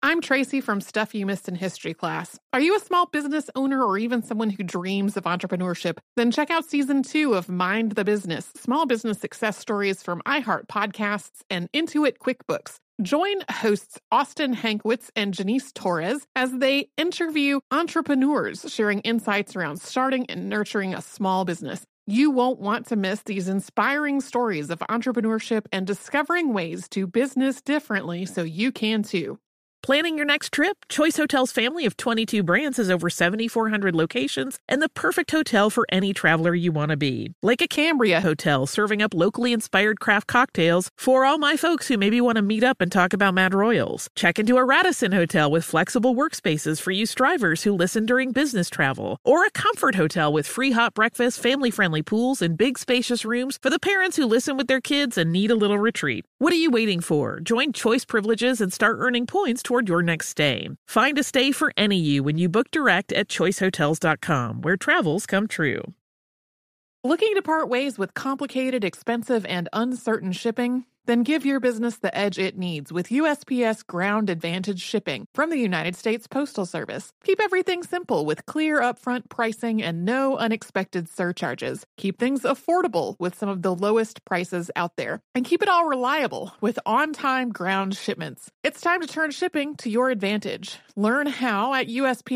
I'm Tracy from Stuff You Missed in History class. Are you a small business owner or even someone who dreams of entrepreneurship? Then check out Season 2 of Mind the Business, small business success stories from iHeart Podcasts and Intuit QuickBooks. Join hosts Austin Hankwitz and Janice Torres as they interview entrepreneurs sharing insights around starting and nurturing a small business. You won't want to miss these inspiring stories of entrepreneurship and discovering ways to business differently so you can too. Planning your next trip? Choice Hotels' family of 22 brands has over 7,400 locations and the perfect hotel for any traveler you want to be. Like a Cambria Hotel, serving up locally inspired craft cocktails for all my folks who maybe want to meet up and talk about Mad Royals. Check into a Radisson Hotel with flexible workspaces for you strivers who listen during business travel. Or a Comfort Hotel with free hot breakfast, family-friendly pools, and big spacious rooms for the parents who listen with their kids and need a little retreat. What are you waiting for? Join Choice Privileges and start earning points toward your next stay. Find a stay for any you when you book direct at choicehotels.com, where travels come true. Looking to part ways with complicated, expensive, and uncertain shipping? Then give your business the edge it needs with USPS Ground Advantage shipping from the United States Postal Service. Keep everything simple with clear upfront pricing and no unexpected surcharges. Keep things affordable with some of the lowest prices out there. And keep it all reliable with on-time ground shipments. It's time to turn shipping to your advantage. Learn how at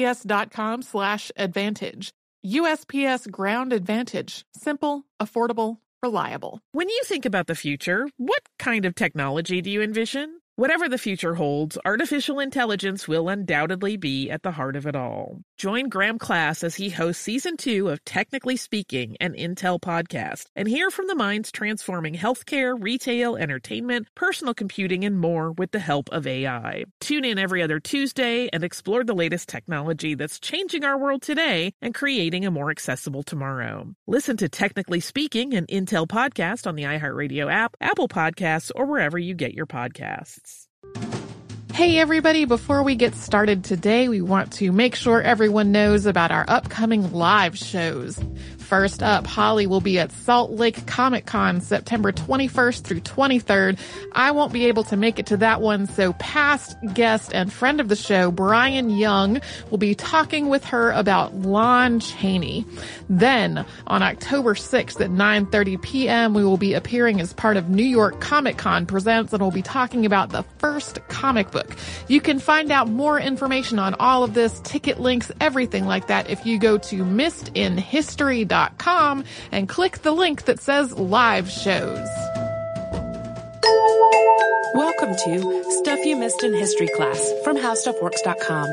USPS.com/advantage. USPS Ground Advantage. Simple, affordable, reliable. When you think about the future, what kind of technology do you envision? Whatever the future holds, artificial intelligence will undoubtedly be at the heart of it all. Join Graham Class as he hosts Season 2 of Technically Speaking, an Intel podcast, and hear from the minds transforming healthcare, retail, entertainment, personal computing, and more with the help of AI. Tune in every other Tuesday and explore the latest technology that's changing our world today and creating a more accessible tomorrow. Listen to Technically Speaking, an Intel podcast on the iHeartRadio app, Apple Podcasts, or wherever you get your podcasts. Hey everybody, before we get started today, we want to make sure everyone knows about our upcoming live shows. First up, Holly will be at Salt Lake Comic Con September 21st through 23rd. I won't be able to make it to that one, so past guest and friend of the show, Brian Young, will be talking with her about Lon Chaney. Then, on October 6th at 9:30 p.m., we will be appearing as part of New York Comic Con Presents, and we'll be talking about the first comic book. You can find out more information on all of this, ticket links, everything like that, if you go to missedinhistory.com and click the link that says live shows. Welcome to Stuff You Missed in History class from HowStuffWorks.com.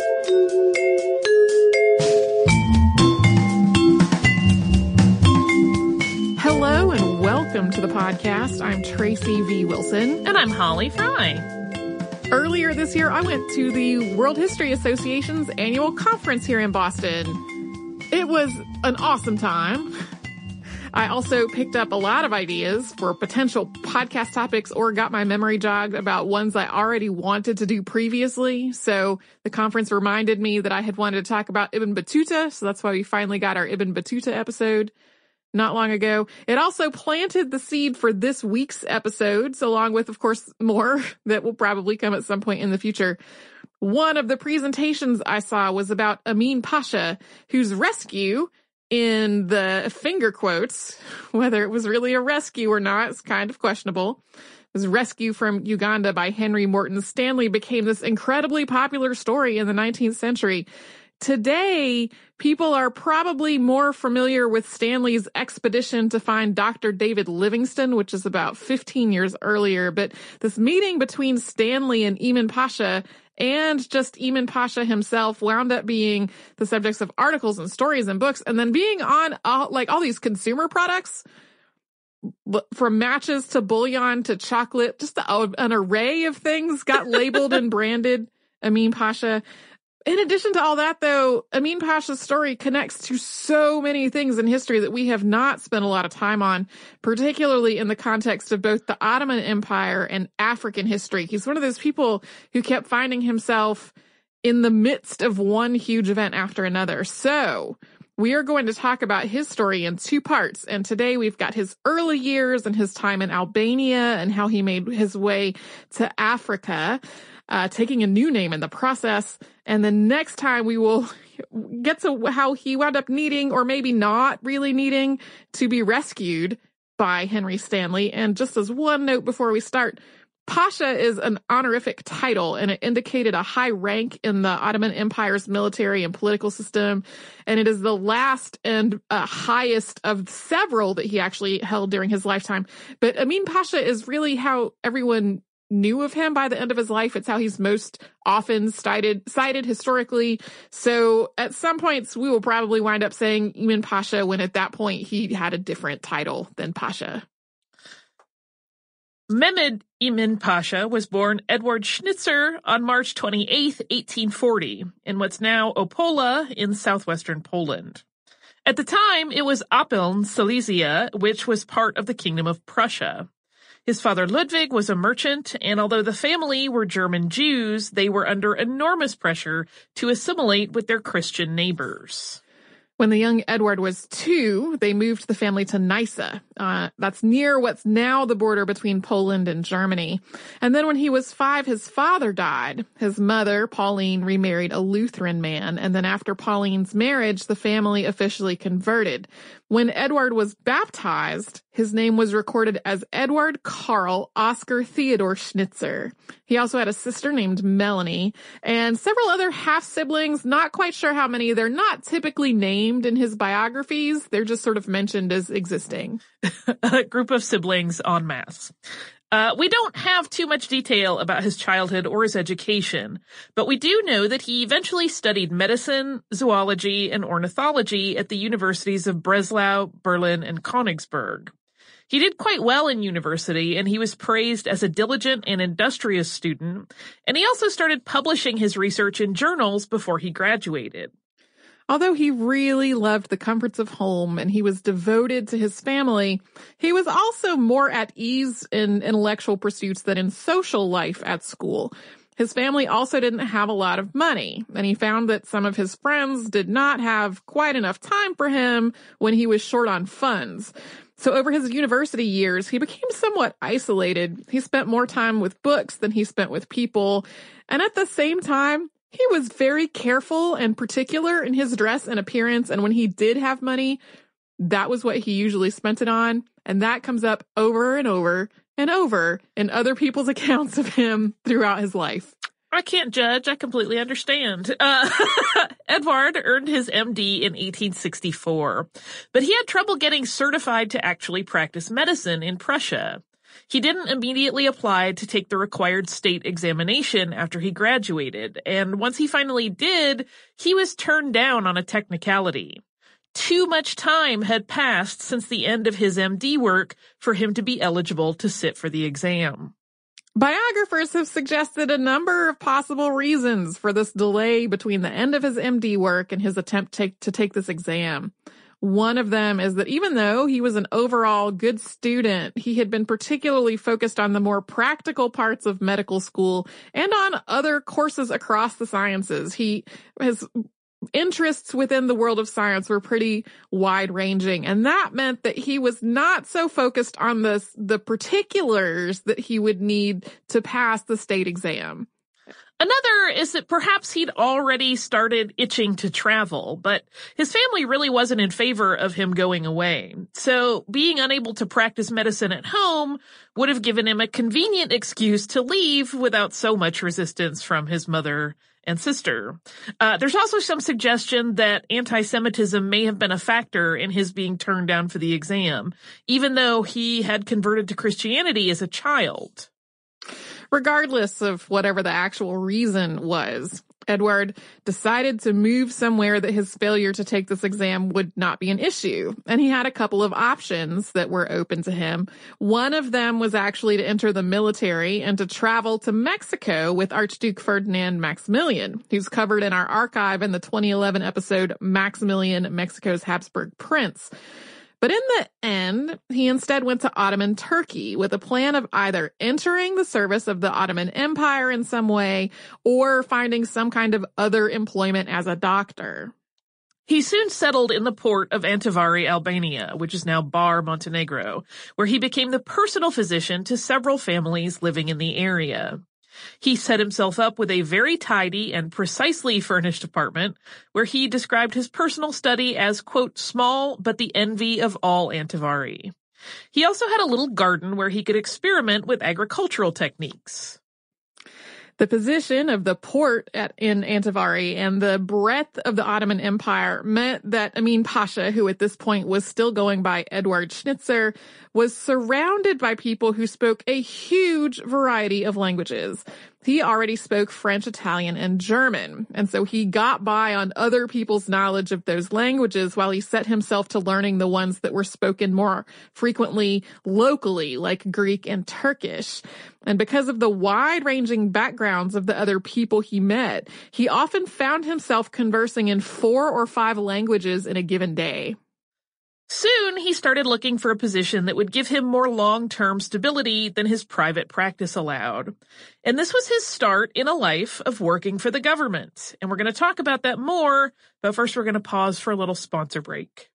Hello and welcome to the podcast. I'm Tracy V. Wilson. And I'm Holly Fry. Earlier this year, I went to the World History Association's annual conference here in Boston. It was an awesome time. I also picked up a lot of ideas for potential podcast topics or got my memory jogged about ones I already wanted to do previously. So the conference reminded me that I had wanted to talk about Ibn Battuta. So that's why we finally got our Ibn Battuta episode not long ago. It also planted the seed for this week's episodes, along with, of course, more that will probably come at some point in the future. One of the presentations I saw was about Amin Pasha, whose rescue, in the finger quotes, whether it was really a rescue or not, is kind of questionable. His rescue from Uganda by Henry Morton Stanley became this incredibly popular story in the 19th century. Today, people are probably more familiar with Stanley's expedition to find Dr. David Livingstone, which is about 15 years earlier. But this meeting between Stanley and Emin Pasha and just Emin Pasha himself wound up being the subjects of articles and stories and books, and then being on all these consumer products, from matches to bullion to chocolate, just an array of things got labeled and branded Emin Pasha. In addition to all that, though, Emin Pasha's story connects to so many things in history that we have not spent a lot of time on, particularly in the context of both the Ottoman Empire and African history. He's one of those people who kept finding himself in the midst of one huge event after another. So we are going to talk about his story in two parts. And today we've got his early years and his time in Albania and how he made his way to Africa. taking a new name in the process. And the next time we will get to how he wound up needing, or maybe not really needing, to be rescued by Henry Stanley. And just as one note before we start, Pasha is an honorific title, and it indicated a high rank in the Ottoman Empire's military and political system. And it is the last and highest of several that he actually held during his lifetime. But Amin Pasha is really how everyone knew of him by the end of his life. It's how he's most often cited historically. So at some points, we will probably wind up saying Emin Pasha when at that point he had a different title than Pasha. Mehmed Emin Pasha was born Edward Schnitzer on March 28, 1840, in what's now Opola in southwestern Poland. At the time, it was Oppeln, Silesia, which was part of the Kingdom of Prussia. His father Ludwig was a merchant, and although the family were German Jews, they were under enormous pressure to assimilate with their Christian neighbors. When the young Edward was 2, they moved the family to Nysa. That's near what's now the border between Poland and Germany. And then when he was 5, his father died. His mother, Pauline, remarried a Lutheran man. And then after Pauline's marriage, the family officially converted. When Edward was baptized, his name was recorded as Edward Karl Oscar Theodor Schnitzer. He also had a sister named Melanie and several other half-siblings, not quite sure how many. They're not typically named in his biographies. They're just sort of mentioned as existing. A group of siblings en masse. We don't have too much detail about his childhood or his education, but we do know that he eventually studied medicine, zoology, and ornithology at the universities of Breslau, Berlin, and Königsberg. He did quite well in university, and he was praised as a diligent and industrious student, and he also started publishing his research in journals before he graduated. Although he really loved the comforts of home and he was devoted to his family, he was also more at ease in intellectual pursuits than in social life at school. His family also didn't have a lot of money, and he found that some of his friends did not have quite enough time for him when he was short on funds. So over his university years, he became somewhat isolated. He spent more time with books than he spent with people. And at the same time, he was very careful and particular in his dress and appearance, and when he did have money, that was what he usually spent it on, and that comes up over and over and over in other people's accounts of him throughout his life. I can't judge. I completely understand. Edward earned his MD in 1864, but he had trouble getting certified to actually practice medicine in Prussia. He didn't immediately apply to take the required state examination after he graduated, and once he finally did, he was turned down on a technicality. Too much time had passed since the end of his MD work for him to be eligible to sit for the exam. Biographers have suggested a number of possible reasons for this delay between the end of his MD work and his attempt to take this exam. One of them is that even though he was an overall good student, he had been particularly focused on the more practical parts of medical school and on other courses across the sciences. His interests within the world of science were pretty wide-ranging, and that meant that he was not so focused on the particulars that he would need to pass the state exam. Another is that perhaps he'd already started itching to travel, but his family really wasn't in favor of him going away. So being unable to practice medicine at home would have given him a convenient excuse to leave without so much resistance from his mother and sister. There's also some suggestion that anti-Semitism may have been a factor in his being turned down for the exam, even though he had converted to Christianity as a child. Regardless of whatever the actual reason was, Edward decided to move somewhere that his failure to take this exam would not be an issue. And he had a couple of options that were open to him. One of them was actually to enter the military and to travel to Mexico with Archduke Ferdinand Maximilian, who's covered in our archive in the 2011 episode Maximilian, Mexico's Habsburg Prince. But in the end, he instead went to Ottoman Turkey with a plan of either entering the service of the Ottoman Empire in some way or finding some kind of other employment as a doctor. He soon settled in the port of Antivari, Albania, which is now Bar, Montenegro, where he became the personal physician to several families living in the area. He set himself up with a very tidy and precisely furnished apartment where he described his personal study as, quote, small but the envy of all Antivari. He also had a little garden where he could experiment with agricultural techniques. The position of the port in Antivari and the breadth of the Ottoman Empire meant that Amin Pasha, who at this point was still going by Eduard Schnitzer, was surrounded by people who spoke a huge variety of languages. He already spoke French, Italian, and German, and so he got by on other people's knowledge of those languages while he set himself to learning the ones that were spoken more frequently locally, like Greek and Turkish. And because of the wide-ranging backgrounds of the other people he met, he often found himself conversing in 4 or 5 languages in a given day. Soon, he started looking for a position that would give him more long-term stability than his private practice allowed. And this was his start in a life of working for the government. And we're going to talk about that more, but first we're going to pause for a little sponsor break.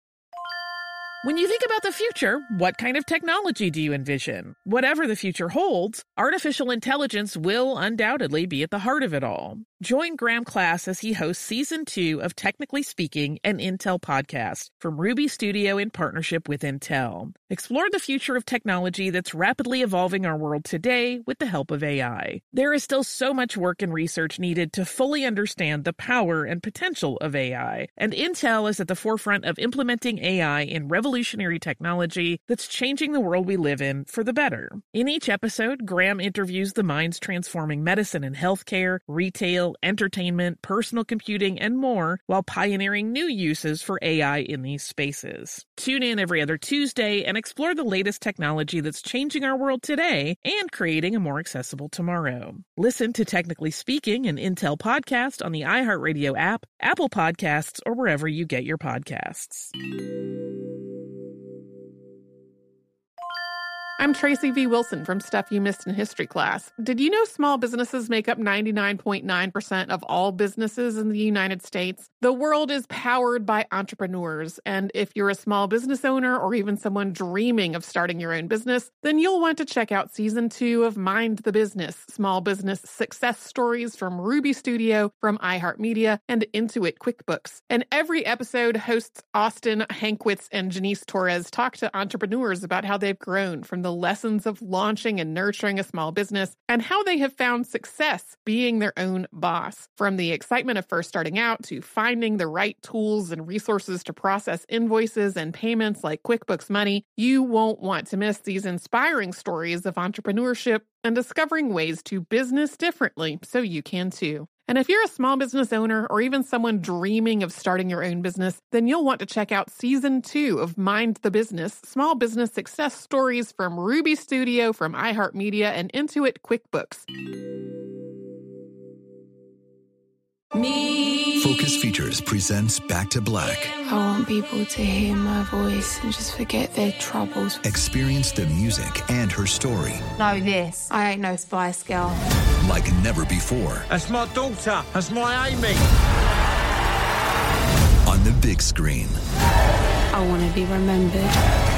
When you think about the future, what kind of technology do you envision? Whatever the future holds, artificial intelligence will undoubtedly be at the heart of it all. Join Graham Class as he hosts Season 2 of Technically Speaking, an Intel podcast from Ruby Studio in partnership with Intel. Explore the future of technology that's rapidly evolving our world today with the help of AI. There is still so much work and research needed to fully understand the power and potential of AI, and Intel is at the forefront of implementing AI in revolutionary technology that's changing the world we live in for the better. In each episode, Graham interviews the minds transforming medicine and healthcare, retail, entertainment, personal computing, and more, while pioneering new uses for AI in these spaces. Tune in every other Tuesday and explore the latest technology that's changing our world today and creating a more accessible tomorrow. Listen to Technically Speaking, an Intel podcast on the iHeartRadio app, Apple Podcasts, or wherever you get your podcasts. I'm Tracy V. Wilson from Stuff You Missed in History Class. Did you know small businesses make up 99.9% of all businesses in the United States? The world is powered by entrepreneurs, and if you're a small business owner or even someone dreaming of starting your own business, then you'll want to check out Season 2 of Mind the Business, Small Business Success Stories from Ruby Studio, from iHeartMedia, and Intuit QuickBooks. And every episode, hosts Austin Hankwitz and Janice Torres talk to entrepreneurs about how they've grown from the lessons of launching and nurturing a small business and how they have found success being their own boss. From the excitement of first starting out to finding the right tools and resources to process invoices and payments like QuickBooks Money, you won't want to miss these inspiring stories of entrepreneurship and discovering ways to business differently so you can too. And if you're a small business owner or even someone dreaming of starting your own business, then you'll want to check out Season 2 of Mind the Business, Small Business Success Stories from Ruby Studio, from iHeartMedia, and Intuit QuickBooks. Focus Features presents Back to Black. I want people to hear my voice and just forget their troubles. Experience the music and her story. Know this, I ain't no Spice Girl. Like never before. That's my daughter. That's my Amy. On the big screen. I want to be remembered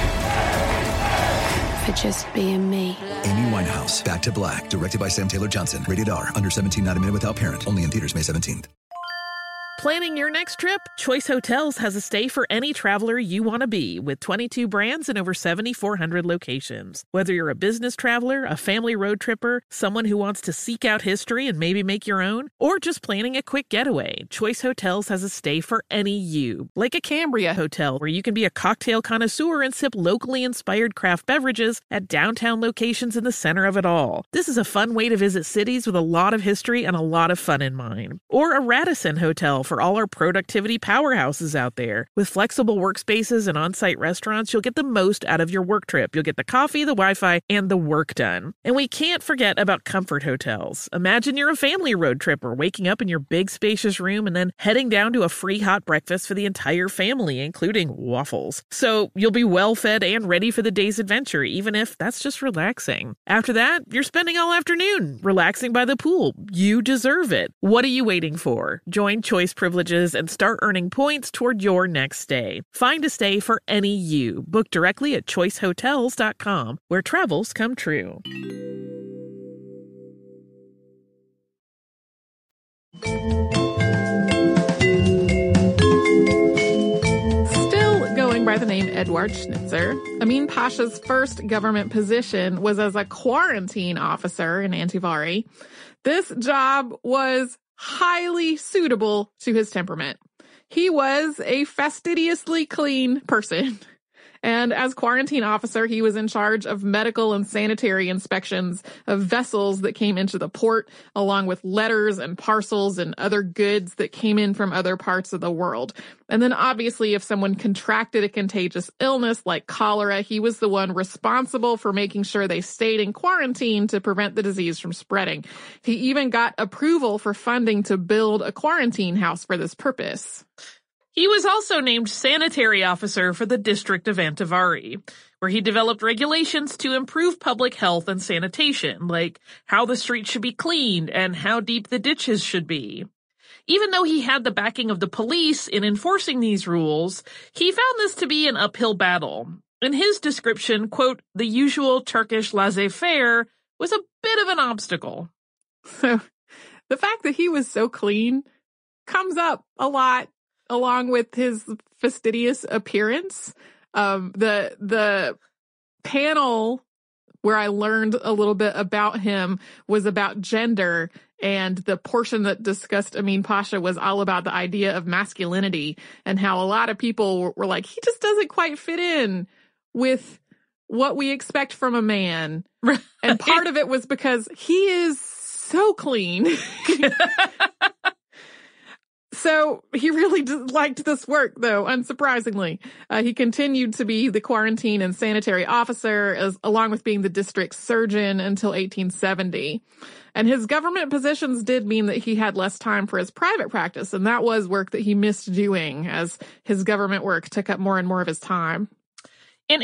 for just being me. Amy Winehouse, Back to Black, directed by Sam Taylor Johnson. Rated R, under 17, not a minute without parent. Only in theaters May 17th. Planning your next trip? Choice Hotels has a stay for any traveler you want to be, with 22 brands and over 7,400 locations. Whether you're a business traveler, a family road tripper, someone who wants to seek out history and maybe make your own, or just planning a quick getaway, Choice Hotels has a stay for any you. Like a Cambria Hotel, where you can be a cocktail connoisseur and sip locally inspired craft beverages at downtown locations in the center of it all. This is a fun way to visit cities with a lot of history and a lot of fun in mind. Or a Radisson Hotel for all our productivity powerhouses out there. With flexible workspaces and on-site restaurants, you'll get the most out of your work trip. You'll get the coffee, the Wi-Fi, and the work done. And we can't forget about Comfort Hotels. Imagine you're a family road tripper, waking up in your big spacious room and then heading down to a free hot breakfast for the entire family, including waffles. So you'll be well fed and ready for the day's adventure, even if that's just relaxing. After that, you're spending all afternoon relaxing by the pool. You deserve it. What are you waiting for? Join Choice Privileges and start earning points toward your next stay. Find a stay for any you. Book directly at choicehotels.com, where travels come true. Still going by the name Eduard Schnitzer, Amin Pasha's first government position was as a quarantine officer in Antivari. This job was highly suitable to his temperament. He was a fastidiously clean person. And as quarantine officer, he was in charge of medical and sanitary inspections of vessels that came into the port, along with letters and parcels and other goods that came in from other parts of the world. And then obviously, if someone contracted a contagious illness like cholera, he was the one responsible for making sure they stayed in quarantine to prevent the disease from spreading. He even got approval for funding to build a quarantine house for this purpose. He was also named sanitary officer for the district of Antivari, where he developed regulations to improve public health and sanitation, like how the streets should be cleaned and how deep the ditches should be. Even though he had the backing of the police in enforcing these rules, he found this to be an uphill battle. In his description, quote, the usual Turkish laissez-faire was a bit of an obstacle. So the fact that he was so clean comes up a lot, along with his fastidious appearance. The panel where I learned a little bit about him was about gender, and the portion that discussed Amin Pasha was all about the idea of masculinity and how a lot of people were like, he just doesn't quite fit in with what we expect from a man. And part of it was because he is so clean. So he really liked this work, though, unsurprisingly. He continued to be the quarantine and sanitary officer, along with being the district surgeon until 1870. And his government positions did mean that he had less time for his private practice, and that was work that he missed doing as his government work took up more and more of his time. In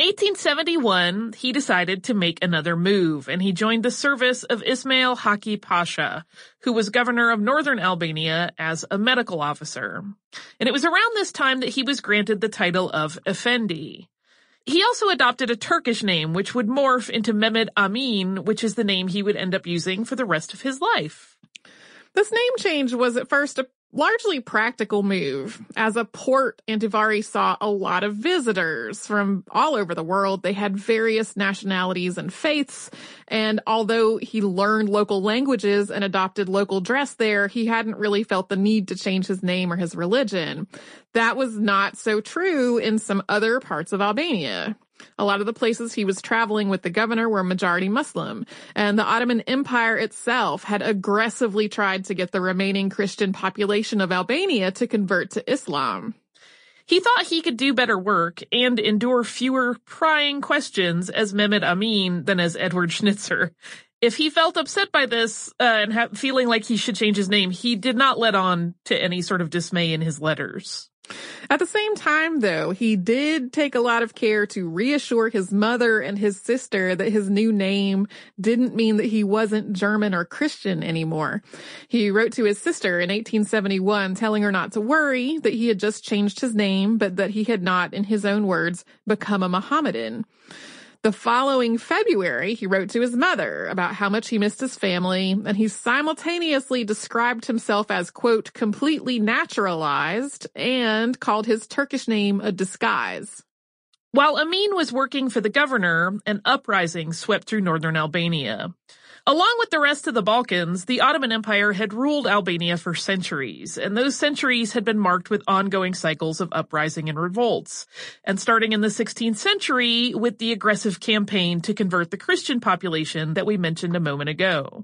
1871, he decided to make another move, and he joined the service of Ismail Haki Pasha, who was governor of northern Albania, as a medical officer. And it was around this time that he was granted the title of Effendi. He also adopted a Turkish name, which would morph into Mehmed Amin, which is the name he would end up using for the rest of his life. This name change was at first a largely practical move. As a port, Antivari saw a lot of visitors from all over the world. They had various nationalities and faiths, and although he learned local languages and adopted local dress there, he hadn't really felt the need to change his name or his religion. That was not so true in some other parts of Albania. A lot of the places he was traveling with the governor were majority Muslim, and the Ottoman Empire itself had aggressively tried to get the remaining Christian population of Albania to convert to Islam. He thought he could do better work and endure fewer prying questions as Mehmed Amin than as Eduard Schnitzer. If he felt upset by this and feeling like he should change his name, he did not let on to any sort of dismay in his letters. At the same time, though, he did take a lot of care to reassure his mother and his sister that his new name didn't mean that he wasn't German or Christian anymore. He wrote to his sister in 1871 telling her not to worry, that he had just changed his name, but that he had not, in his own words, become a Mohammedan. The following February, he wrote to his mother about how much he missed his family, and he simultaneously described himself as, quote, completely naturalized, and called his Turkish name a disguise. While Amin was working for the governor, an uprising swept through northern Albania. Along with the rest of the Balkans, the Ottoman Empire had ruled Albania for centuries, and those centuries had been marked with ongoing cycles of uprising and revolts. And starting in the 16th century, with the aggressive campaign to convert the Christian population that we mentioned a moment ago.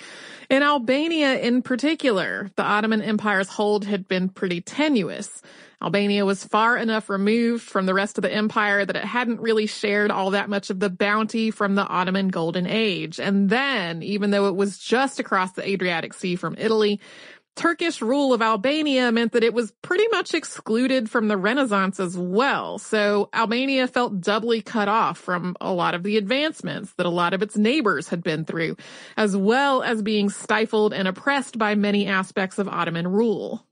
In Albania in particular, the Ottoman Empire's hold had been pretty tenuous. Albania was far enough removed from the rest of the empire that it hadn't really shared all that much of the bounty from the Ottoman Golden Age. And then, even though it was just across the Adriatic Sea from Italy, Turkish rule of Albania meant that it was pretty much excluded from the Renaissance as well. So Albania felt doubly cut off from a lot of the advancements that a lot of its neighbors had been through, as well as being stifled and oppressed by many aspects of Ottoman rule.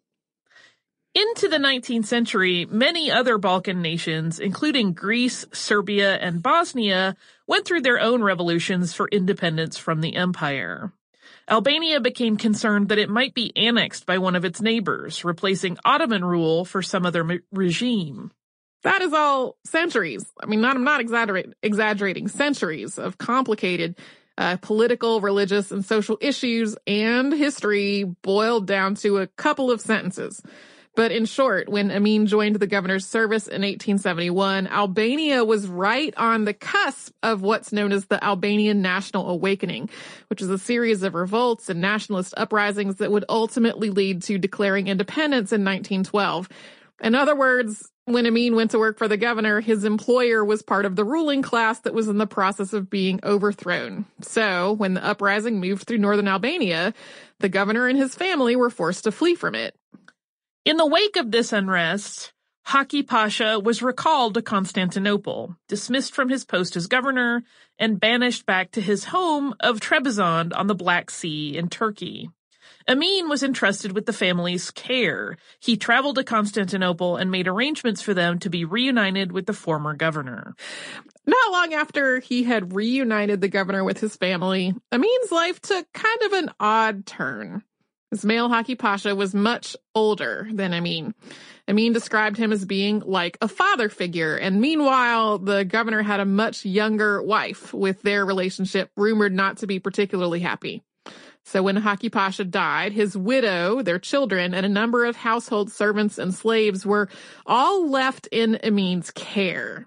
Into the 19th century, many other Balkan nations, including Greece, Serbia, and Bosnia, went through their own revolutions for independence from the empire. Albania became concerned that it might be annexed by one of its neighbors, replacing Ottoman rule for some other regime. That is all centuries. I mean, I'm not exaggerating, centuries of complicated political, religious, and social issues and history boiled down to a couple of sentences. But in short, when Amin joined the governor's service in 1871, Albania was right on the cusp of what's known as the Albanian National Awakening, which is a series of revolts and nationalist uprisings that would ultimately lead to declaring independence in 1912. In other words, when Amin went to work for the governor, his employer was part of the ruling class that was in the process of being overthrown. So, when the uprising moved through northern Albania, the governor and his family were forced to flee from it. In the wake of this unrest, Haki Pasha was recalled to Constantinople, dismissed from his post as governor, and banished back to his home of Trebizond on the Black Sea in Turkey. Amin was entrusted with the family's care. He traveled to Constantinople and made arrangements for them to be reunited with the former governor. Not long after he had reunited the governor with his family, Amin's life took kind of an odd turn. Ismail Haki Pasha was much older than Amin. Amin described him as being like a father figure, and meanwhile, the governor had a much younger wife, with their relationship rumored not to be particularly happy. So when Haki Pasha died, his widow, their children, and a number of household servants and slaves were all left in Amin's care.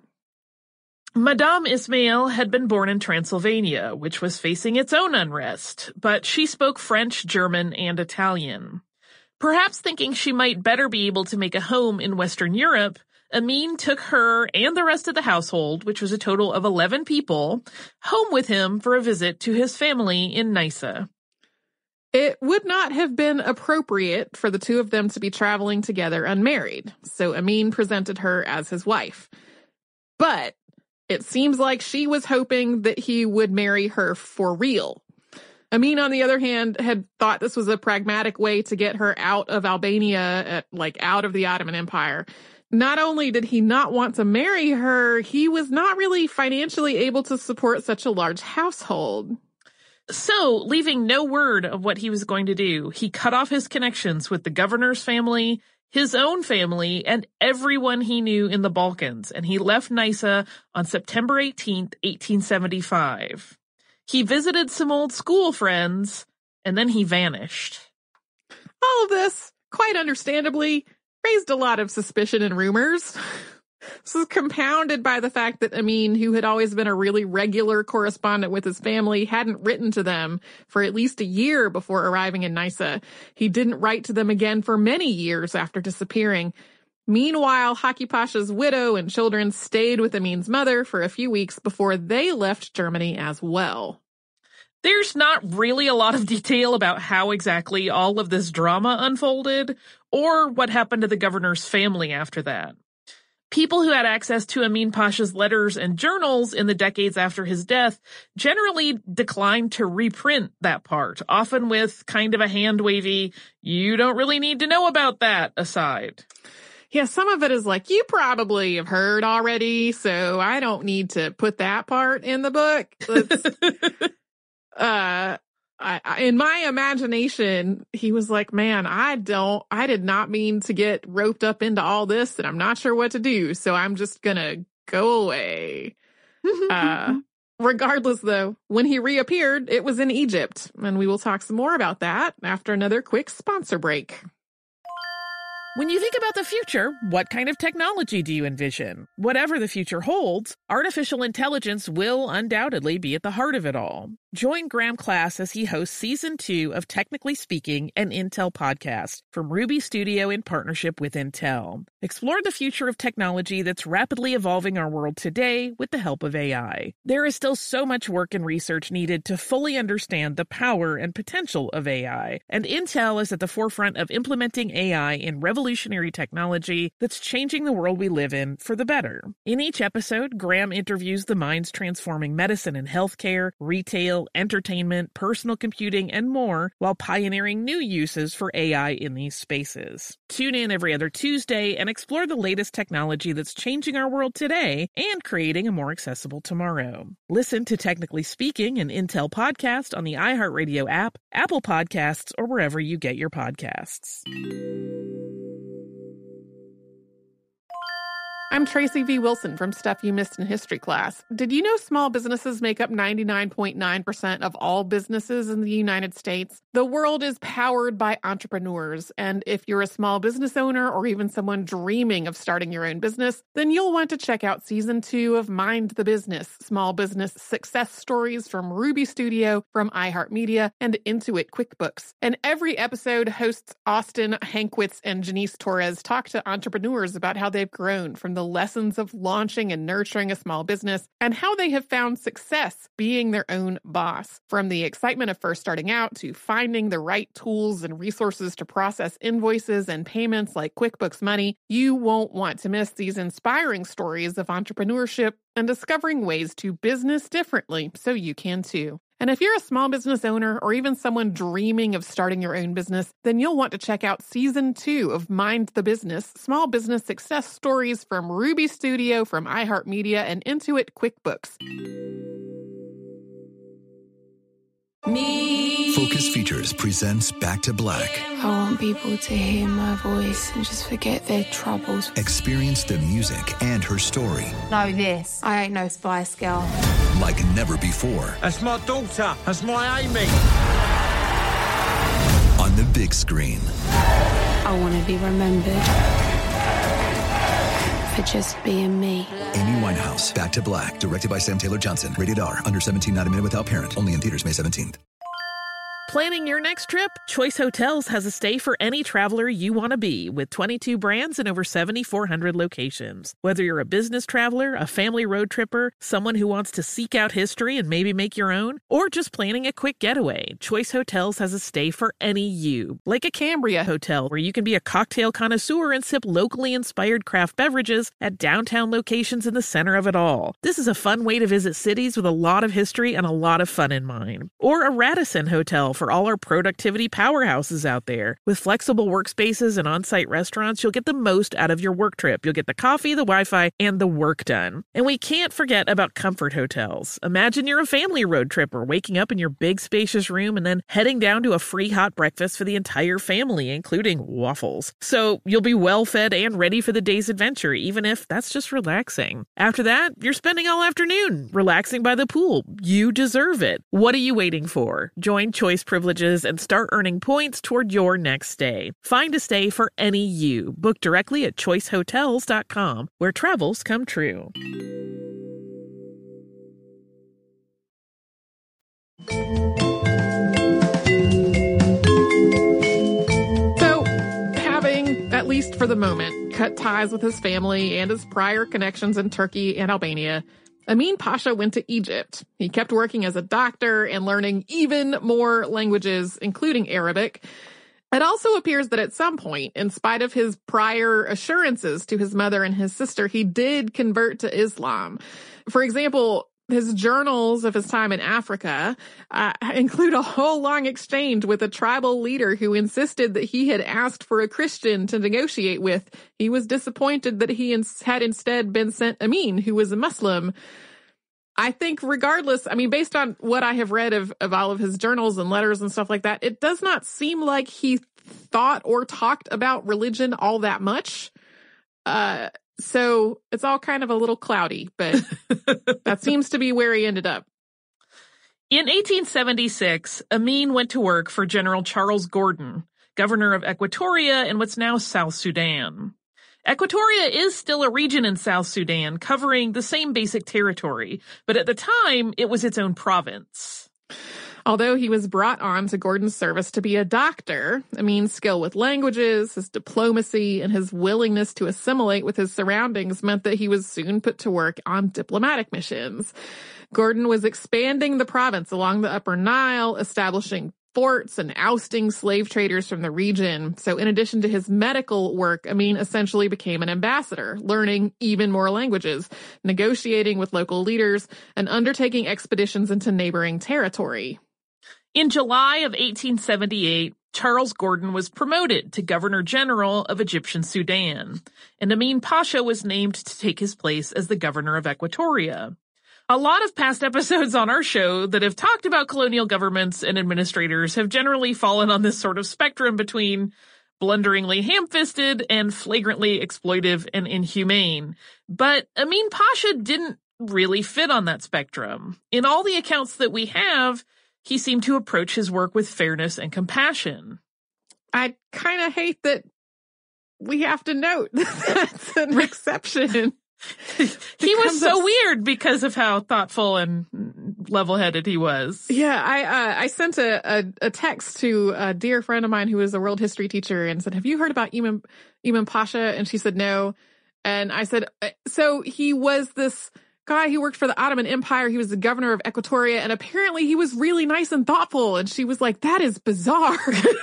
Madame Ismail had been born in Transylvania, which was facing its own unrest, but she spoke French, German, and Italian. Perhaps thinking she might better be able to make a home in Western Europe, Amin took her and the rest of the household, which was a total of 11 people, home with him for a visit to his family in Nysa. It would not have been appropriate for the two of them to be traveling together unmarried, so Amin presented her as his wife. But it seems like she was hoping that he would marry her for real. Amin, on the other hand, had thought this was a pragmatic way to get her out of Albania, out of the Ottoman Empire. Not only did he not want to marry her, he was not really financially able to support such a large household. So, leaving no word of what he was going to do, he cut off his connections with the governor's family, his own family, and everyone he knew in the Balkans, and he left Nysa on September 18th, 1875. He visited some old school friends, and then he vanished. All of this, quite understandably, raised a lot of suspicion and rumors. This was compounded by the fact that Amin, who had always been a really regular correspondent with his family, hadn't written to them for at least a year before arriving in Nysa. He didn't write to them again for many years after disappearing. Meanwhile, Haki Pasha's widow and children stayed with Amin's mother for a few weeks before they left Germany as well. There's not really a lot of detail about how exactly all of this drama unfolded, or what happened to the governor's family after that. People who had access to Amin Pasha's letters and journals in the decades after his death generally declined to reprint that part, often with kind of a hand-wavy, "You don't really need to know about that" aside. Yeah, some of it is like, you probably have heard already, so I don't need to put that part in the book. In my imagination, he was like, man, I did not mean to get roped up into all this, and I'm not sure what to do, so I'm just gonna go away. Regardless, though, when he reappeared, it was in Egypt, and we will talk some more about that after another quick sponsor break. When you think about the future, what kind of technology do you envision? Whatever the future holds, artificial intelligence will undoubtedly be at the heart of it all. Join Graham Class as he hosts Season 2 of Technically Speaking, an Intel podcast from Ruby Studio in partnership with Intel. Explore the future of technology that's rapidly evolving our world today with the help of AI. There is still so much work and research needed to fully understand the power and potential of AI, and Intel is at the forefront of implementing AI in revolutionary technology that's changing the world we live in for the better. In each episode, Graham interviews the minds transforming medicine and healthcare, retail, email, entertainment, personal computing, and more, while pioneering new uses for AI in these spaces. Tune in every other Tuesday and explore the latest technology that's changing our world today and creating a more accessible tomorrow. Listen to Technically Speaking, an Intel podcast on the iHeartRadio app, Apple Podcasts, or wherever you get your podcasts. I'm Tracy V. Wilson from Stuff You Missed in History class. Did you know small businesses make up 99.9% of all businesses in the United States? The world is powered by entrepreneurs, and if you're a small business owner or even someone dreaming of starting your own business, then you'll want to check out Season 2 of Mind the Business, small business success stories from Ruby Studio, from iHeartMedia, and Intuit QuickBooks. And every episode, hosts Austin Hankwitz and Janice Torres talk to entrepreneurs about how they've grown from the lessons of launching and nurturing a small business and how they have found success being their own boss. From the excitement of first starting out to finding the right tools and resources to process invoices and payments like QuickBooks Money, you won't want to miss these inspiring stories of entrepreneurship and discovering ways to business differently so you can too. And if you're a small business owner or even someone dreaming of starting your own business, then you'll want to check out Season 2 of Mind the Business, small business success stories from Ruby Studio, from iHeartMedia, and Intuit QuickBooks. Focus Features presents Back to Black. I want people to hear my voice and just forget their troubles. Experience the music and her story. Know this. I ain't no Spice Girl. Like never before. That's my daughter. That's my Amy. On the big screen. I want to be remembered for just being me. Amy Winehouse, Back to Black, directed by Sam Taylor Johnson. Rated R, under 17, not a minute without parent. Only in theaters May 17th. Planning your next trip? Choice Hotels has a stay for any traveler you want to be, with 22 brands and over 7,400 locations. Whether you're a business traveler, a family road tripper, someone who wants to seek out history and maybe make your own, or just planning a quick getaway, Choice Hotels has a stay for any you. Like a Cambria Hotel, where you can be a cocktail connoisseur and sip locally inspired craft beverages at downtown locations in the center of it all. This is a fun way to visit cities with a lot of history and a lot of fun in mind. Or a Radisson Hotel for all our productivity powerhouses out there. With flexible workspaces and on-site restaurants, you'll get the most out of your work trip. You'll get the coffee, the Wi-Fi, and the work done. And we can't forget about Comfort Hotels. Imagine you're a family road tripper, waking up in your big spacious room and then heading down to a free hot breakfast for the entire family, including waffles. So you'll be well fed and ready for the day's adventure, even if that's just relaxing. After that, you're spending all afternoon relaxing by the pool. You deserve it. What are you waiting for? Join Choice Privileges and start earning points toward your next stay. Find a stay for any you. Book directly at choicehotels.com, where travels come true. So, having, at least for the moment, cut ties with his family and his prior connections in Turkey and Albania, Amin Pasha went to Egypt. He kept working as a doctor and learning even more languages, including Arabic. It also appears that at some point, in spite of his prior assurances to his mother and his sister, he did convert to Islam. For example, his journals of his time in Africa include a whole long exchange with a tribal leader who insisted that he had asked for a Christian to negotiate with. He was disappointed that he had instead been sent Amin, who was a Muslim. I think regardless, I mean, based on what I have read of all of his journals and letters and stuff like that, it does not seem like he thought or talked about religion all that much. So it's all kind of a little cloudy, but that seems to be where he ended up. In 1876, Amin went to work for General Charles Gordon, governor of Equatoria in what's now South Sudan. Equatoria is still a region in South Sudan, covering the same basic territory, but at the time, it was its own province. Although he was brought on to Gordon's service to be a doctor, Amin's skill with languages, his diplomacy, and his willingness to assimilate with his surroundings meant that he was soon put to work on diplomatic missions. Gordon was expanding the province along the Upper Nile, establishing forts and ousting slave traders from the region. So in addition to his medical work, Amin essentially became an ambassador, learning even more languages, negotiating with local leaders, and undertaking expeditions into neighboring territory. In July of 1878, Charles Gordon was promoted to Governor General of Egyptian Sudan, and Amin Pasha was named to take his place as the governor of Equatoria. A lot of past episodes on our show that have talked about colonial governments and administrators have generally fallen on this sort of spectrum between blunderingly ham-fisted and flagrantly exploitive and inhumane. But Amin Pasha didn't really fit on that spectrum. In all the accounts that we have, he seemed to approach his work with fairness and compassion. I kind of hate that we have to note that's an exception. He was so weird because of how thoughtful and level-headed he was. Yeah, I sent a text to a dear friend of mine who was a world history teacher and said, "Have you heard about Emin Pasha?" And she said, "No." And I said, "So he was this guy who worked for the Ottoman Empire. He was the governor of Equatoria, and apparently he was really nice and thoughtful." And she was like, "That is bizarre."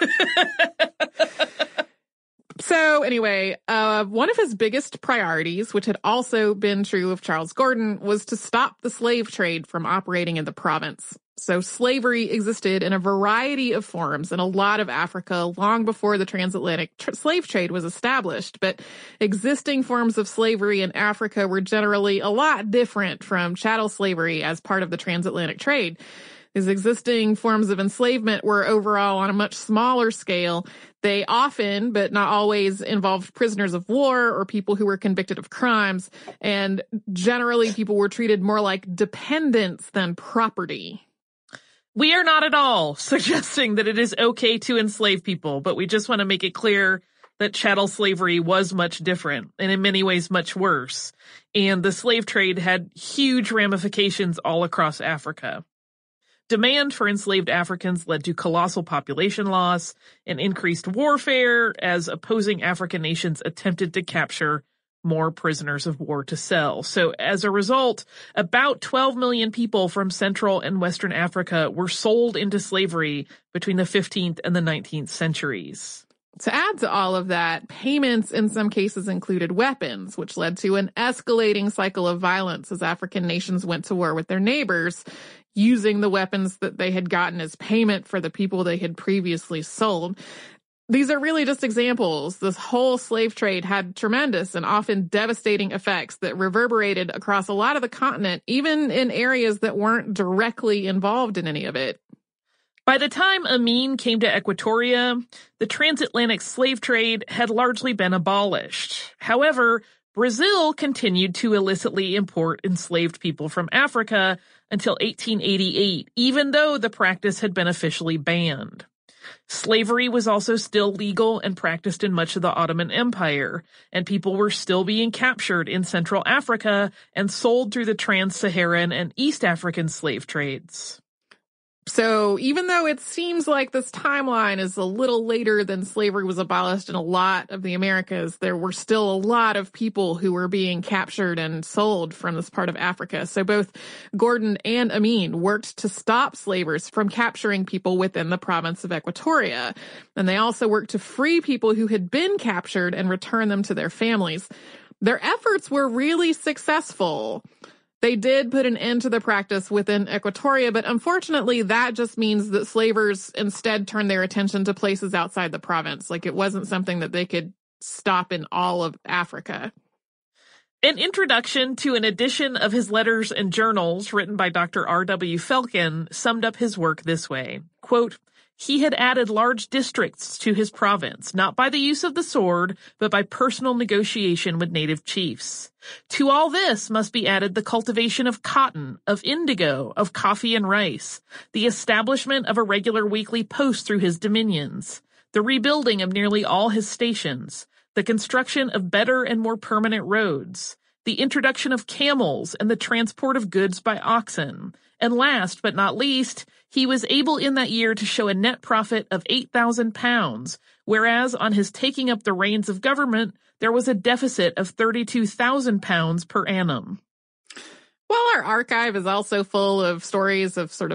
So anyway, one of his biggest priorities, which had also been true of Charles Gordon, was to stop the slave trade from operating in the province. So slavery existed in a variety of forms in a lot of Africa long before the transatlantic slave trade was established. But existing forms of slavery in Africa were generally a lot different from chattel slavery as part of the transatlantic trade. These existing forms of enslavement were overall on a much smaller scale. They often, but not always, involved prisoners of war or people who were convicted of crimes. And generally, people were treated more like dependents than property. We are not at all suggesting that it is okay to enslave people, but we just want to make it clear that chattel slavery was much different and in many ways much worse. And the slave trade had huge ramifications all across Africa. Demand for enslaved Africans led to colossal population loss and increased warfare as opposing African nations attempted to capture more prisoners of war to sell. So as a result, about 12 million people from Central and Western Africa were sold into slavery between the 15th and the 19th centuries. To add to all of that, payments in some cases included weapons, which led to an escalating cycle of violence as African nations went to war with their neighbors, using the weapons that they had gotten as payment for the people they had previously sold. These are really just examples. This whole slave trade had tremendous and often devastating effects that reverberated across a lot of the continent, even in areas that weren't directly involved in any of it. By the time Amin came to Equatoria, the transatlantic slave trade had largely been abolished. However, Brazil continued to illicitly import enslaved people from Africa until 1888, even though the practice had been officially banned. Slavery was also still legal and practiced in much of the Ottoman Empire, and people were still being captured in Central Africa and sold through the Trans-Saharan and East African slave trades. So even though it seems like this timeline is a little later than slavery was abolished in a lot of the Americas, there were still a lot of people who were being captured and sold from this part of Africa. So both Gordon and Amin worked to stop slavers from capturing people within the province of Equatoria. And they also worked to free people who had been captured and return them to their families. Their efforts were really successful. They did put an end to the practice within Equatoria, but unfortunately that just means that slavers instead turned their attention to places outside the province. Like it wasn't something that they could stop in all of Africa. An introduction to an edition of his letters and journals written by Dr. R.W. Felkin summed up his work this way, quote, "He had added large districts to his province, not by the use of the sword, but by personal negotiation with native chiefs. To all this must be added the cultivation of cotton, of indigo, of coffee and rice, the establishment of a regular weekly post through his dominions, the rebuilding of nearly all his stations, the construction of better and more permanent roads, the introduction of camels and the transport of goods by oxen, and last but not least, he was able in that year to show a net profit of £8,000, whereas on his taking up the reins of government, there was a deficit of £32,000 per annum." Well, our archive is also full of stories of sort of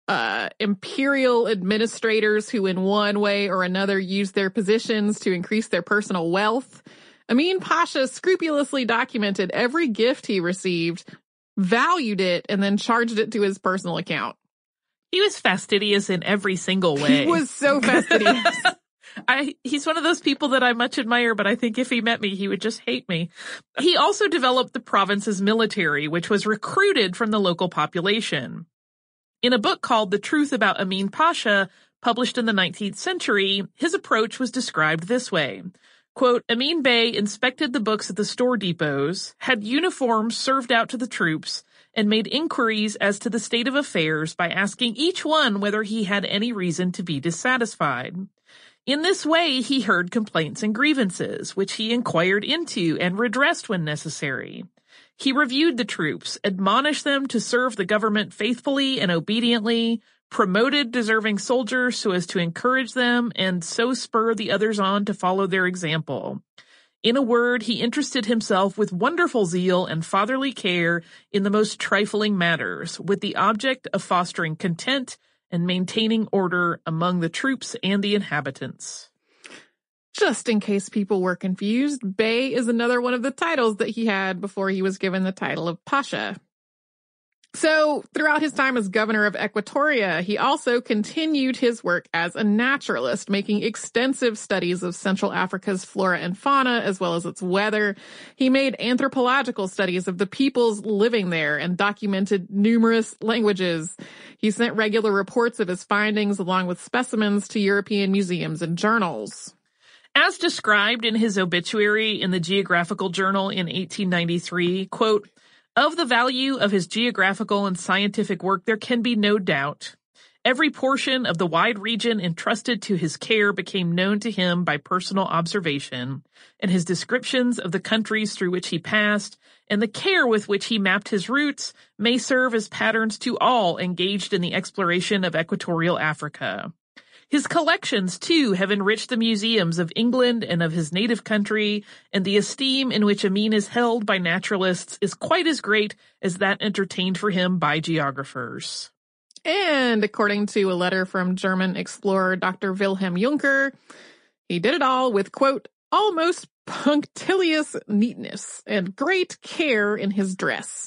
imperial administrators who in one way or another used their positions to increase their personal wealth. Amin Pasha scrupulously documented every gift he received, valued it, and then charged it to his personal account. He was fastidious in every single way. He was so fastidious. He's one of those people that I much admire, but I think if he met me, he would just hate me. He also developed the province's military, which was recruited from the local population. In a book called The Truth About Amin Pasha, published in the 19th century, his approach was described this way. Quote, Amin Bey inspected the books at the store depots, had uniforms served out to the troops, and made inquiries as to the state of affairs by asking each one whether he had any reason to be dissatisfied. In this way, he heard complaints and grievances, which he inquired into and redressed when necessary. He reviewed the troops, admonished them to serve the government faithfully and obediently, promoted deserving soldiers so as to encourage them and so spur the others on to follow their example. In a word, he interested himself with wonderful zeal and fatherly care in the most trifling matters, with the object of fostering content and maintaining order among the troops and the inhabitants. Just in case people were confused, Bey is another one of the titles that he had before he was given the title of Pasha. So, throughout his time as governor of Equatoria, he also continued his work as a naturalist, making extensive studies of Central Africa's flora and fauna, as well as its weather. He made anthropological studies of the peoples living there and documented numerous languages. He sent regular reports of his findings along with specimens to European museums and journals. As described in his obituary in the Geographical Journal in 1893, quote, of the value of his geographical and scientific work there can be no doubt. Every portion of the wide region entrusted to his care became known to him by personal observation, and his descriptions of the countries through which he passed and the care with which he mapped his routes may serve as patterns to all engaged in the exploration of equatorial Africa. His collections, too, have enriched the museums of England and of his native country, and the esteem in which Amin is held by naturalists is quite as great as that entertained for him by geographers. And according to a letter from German explorer Dr. Wilhelm Juncker, he did it all with, quote, almost punctilious neatness and great care in his dress.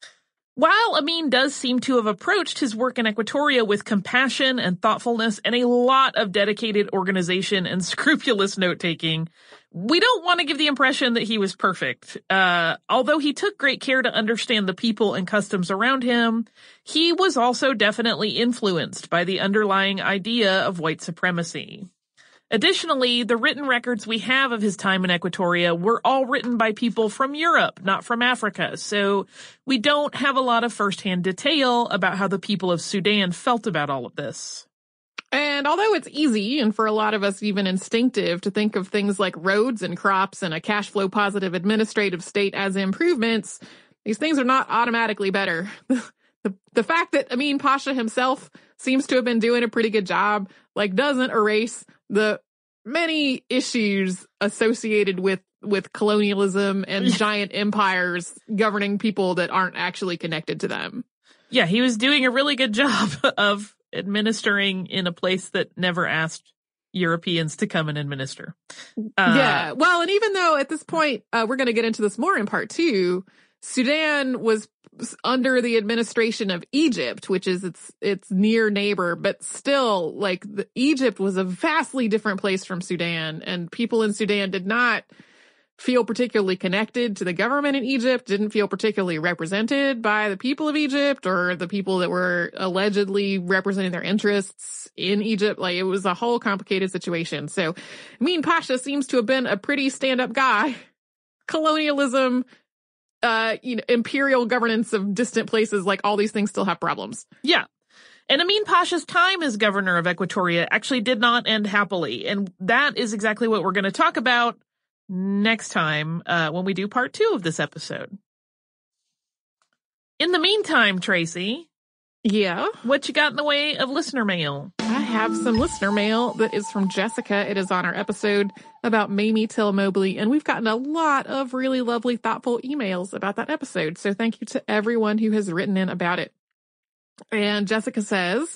While Amin does seem to have approached his work in Equatoria with compassion and thoughtfulness and a lot of dedicated organization and scrupulous note-taking, we don't want to give the impression that he was perfect. Although he took great care to understand the people and customs around him, he was also definitely influenced by the underlying idea of white supremacy. Additionally, the written records we have of his time in Equatoria were all written by people from Europe, not from Africa, so we don't have a lot of firsthand detail about how the people of Sudan felt about all of this. And although it's easy, and for a lot of us even instinctive, to think of things like roads and crops and a cash flow positive administrative state as improvements, these things are not automatically better. The fact that Amin Pasha himself seems to have been doing a pretty good job, doesn't erase the many issues associated with colonialism and giant empires governing people that aren't actually connected to them. Yeah, he was doing a really good job of administering in a place that never asked Europeans to come and administer. Yeah, well, and even though at this point, we're going to get into this more in part 2, Sudan was under the administration of Egypt, which is its near neighbor, but still, Egypt was a vastly different place from Sudan, and people in Sudan did not feel particularly connected to the government in Egypt, didn't feel particularly represented by the people of Egypt or the people that were allegedly representing their interests in Egypt. It was a whole complicated situation. So Amin Pasha seems to have been a pretty stand-up guy. Colonialism, imperial governance of distant places, all these things still have problems. Yeah. And Amin Pasha's time as governor of Equatoria actually did not end happily. And that is exactly what we're going to talk about next time when we do part 2 of this episode. In the meantime, Tracy. Yeah? What you got in the way of listener mail? I have some listener mail that is from Jessica. It is on our episode about Mamie Till Mobley, and we've gotten a lot of really lovely, thoughtful emails about that episode. So thank you to everyone who has written in about it. And Jessica says,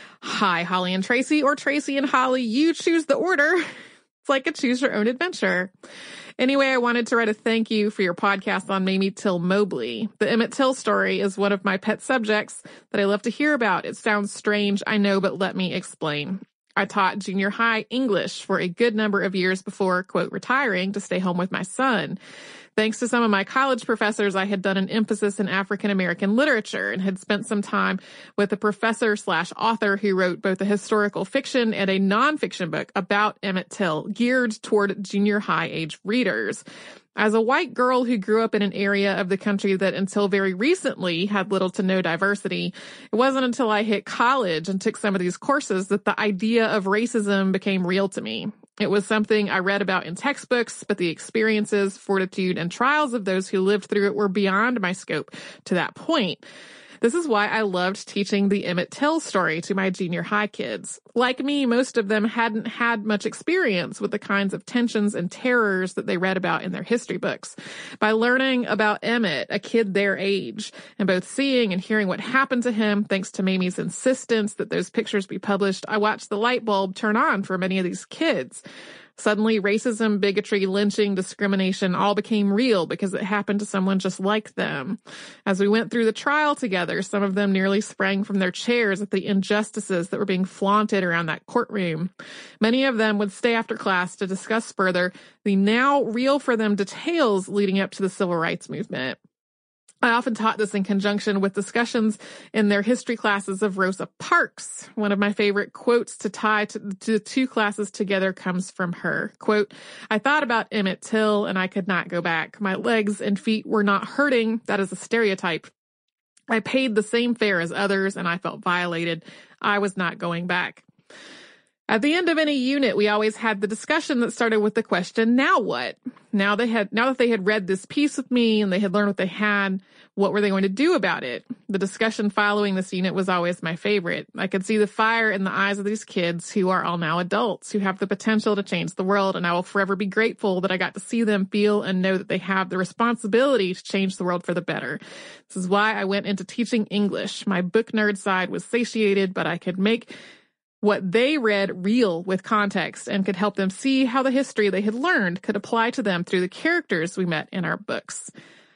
hi, Holly and Tracy, or Tracy and Holly, you choose the order. It's like a choose your own adventure. Anyway, I wanted to write a thank you for your podcast on Mamie Till Mobley. The Emmett Till story is one of my pet subjects that I love to hear about. It sounds strange, I know, but let me explain. I taught junior high English for a good number of years before, quote, retiring to stay home with my son. Thanks to some of my college professors, I had done an emphasis in African American literature and had spent some time with a professor/author who wrote both a historical fiction and a nonfiction book about Emmett Till, geared toward junior high age readers. As a white girl who grew up in an area of the country that until very recently had little to no diversity, it wasn't until I hit college and took some of these courses that the idea of racism became real to me. It was something I read about in textbooks, but the experiences, fortitude, and trials of those who lived through it were beyond my scope to that point. This is why I loved teaching the Emmett Till story to my junior high kids. Like me, most of them hadn't had much experience with the kinds of tensions and terrors that they read about in their history books. By learning about Emmett, a kid their age, and both seeing and hearing what happened to him, thanks to Mamie's insistence that those pictures be published, I watched the light bulb turn on for many of these kids. Suddenly, racism, bigotry, lynching, discrimination all became real because it happened to someone just like them. As we went through the trial together, some of them nearly sprang from their chairs at the injustices that were being flaunted around that courtroom. Many of them would stay after class to discuss further the now real for them details leading up to the civil rights movement. I often taught this in conjunction with discussions in their history classes of Rosa Parks. One of my favorite quotes to tie to the two classes together comes from her. Quote, I thought about Emmett Till and I could not go back. My legs and feet were not hurting. That is a stereotype. I paid the same fare as others and I felt violated. I was not going back. At the end of any unit, we always had the discussion that started with the question, now what? Now that they had read this piece with me and they had learned what they had, what were they going to do about it? The discussion following this unit was always my favorite. I could see the fire in the eyes of these kids who are all now adults, who have the potential to change the world, and I will forever be grateful that I got to see them feel and know that they have the responsibility to change the world for the better. This is why I went into teaching English. My book nerd side was satiated, but I could make what they read real with context and could help them see how the history they had learned could apply to them through the characters we met in our books.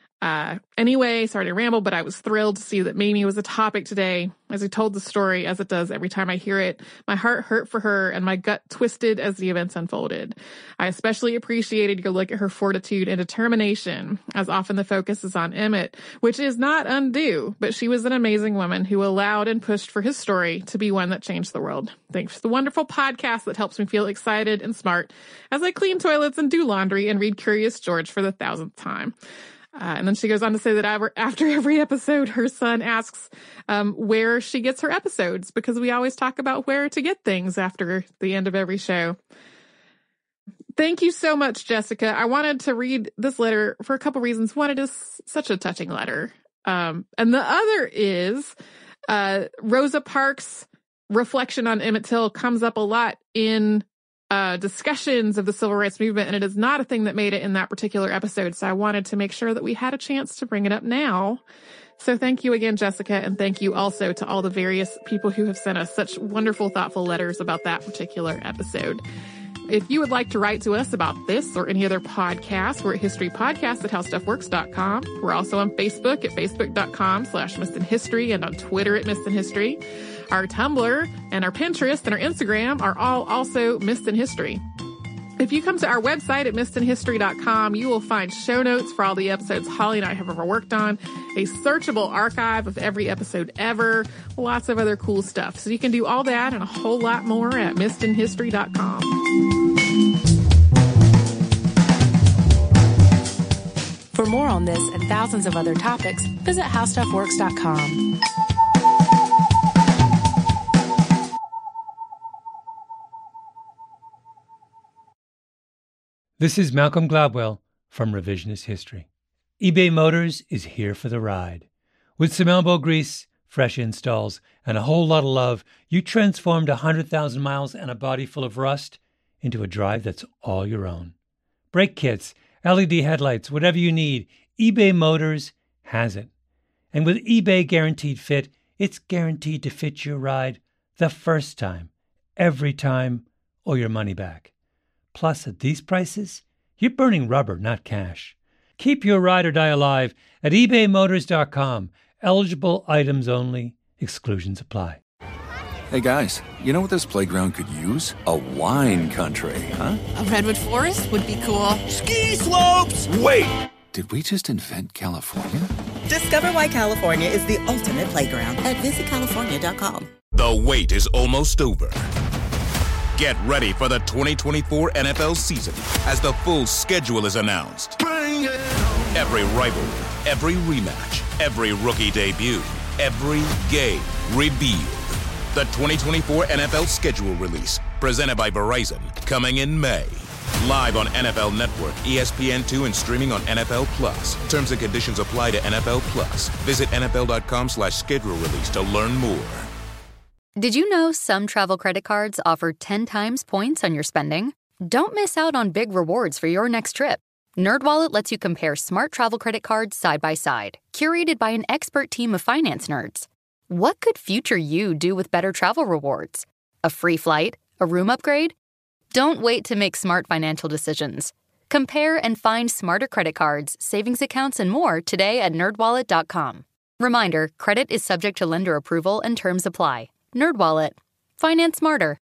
Anyway, sorry to ramble, but I was thrilled to see that Mamie was a topic today. As he told the story, as it does every time I hear it, my heart hurt for her and my gut twisted as the events unfolded. I especially appreciated your look at her fortitude and determination, as often the focus is on Emmett, which is not undue, but she was an amazing woman who allowed and pushed for his story to be one that changed the world. Thanks for the wonderful podcast that helps me feel excited and smart as I clean toilets and do laundry and read Curious George for the 1,000th time. And then she goes on to say that after every episode, her son asks where she gets her episodes, because we always talk about where to get things after the end of every show. Thank you so much, Jessica. I wanted to read this letter for a couple reasons. One, it is such a touching letter. And the other is Rosa Parks' reflection on Emmett Till comes up a lot in discussions of the civil rights movement, and it is not a thing that made it in that particular episode. So I wanted to make sure that we had a chance to bring it up now. So thank you again, Jessica, and thank you also to all the various people who have sent us such wonderful, thoughtful letters about that particular episode. If you would like to write to us about this or any other podcast, we're at historypodcast@howstuffworks.com. We're also on Facebook at facebook.com/missedinhistory and on Twitter at missedinhistory. Our Tumblr and our Pinterest and our Instagram are all also Missed in History. If you come to our website at missedinhistory.com, you will find show notes for all the episodes Holly and I have ever worked on, a searchable archive of every episode ever, lots of other cool stuff. So you can do all that and a whole lot more at missedinhistory.com. For more on this and thousands of other topics, visit howstuffworks.com. This is Malcolm Gladwell from Revisionist History. eBay Motors is here for the ride. With some elbow grease, fresh installs, and a whole lot of love, you transformed 100,000 miles and a body full of rust into a drive that's all your own. Brake kits, LED headlights, whatever you need, eBay Motors has it. And with eBay Guaranteed Fit, it's guaranteed to fit your ride the first time, every time, or your money back. Plus, at these prices, you're burning rubber, not cash. Keep your ride or die alive at ebaymotors.com. Eligible items only. Exclusions apply. Hey guys, you know what this playground could use? A wine country, huh? A redwood forest would be cool. Ski slopes! Wait! Did we just invent California? Discover why California is the ultimate playground at visitcalifornia.com. The wait is almost over. Get ready for the 2024 NFL season as the full schedule is announced. Bring it! Every rivalry, every rematch, every rookie debut, every game revealed. The 2024 NFL schedule release, presented by Verizon, coming in May. Live on NFL Network, ESPN2, and streaming on NFL Plus. Terms and conditions apply to NFL Plus. Visit NFL.com/schedule release to learn more. Did you know some travel credit cards offer 10 times points on your spending? Don't miss out on big rewards for your next trip. NerdWallet lets you compare smart travel credit cards side by side, curated by an expert team of finance nerds. What could future you do with better travel rewards? A free flight? A room upgrade? Don't wait to make smart financial decisions. Compare and find smarter credit cards, savings accounts, and more today at nerdwallet.com. Reminder, credit is subject to lender approval and terms apply. NerdWallet. Finance smarter.